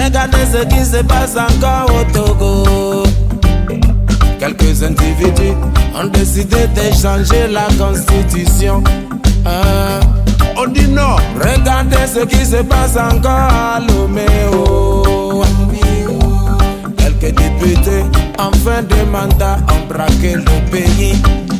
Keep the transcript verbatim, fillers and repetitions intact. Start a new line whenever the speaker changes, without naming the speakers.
Regardez ce qui se passe encore au Togo. Quelques individus ont décidé de changer la constitution. Hein?
On dit non.
Regardez ce qui se passe encore à Lomé. Oh. Quelques députés en fin de mandat ont braqué le pays.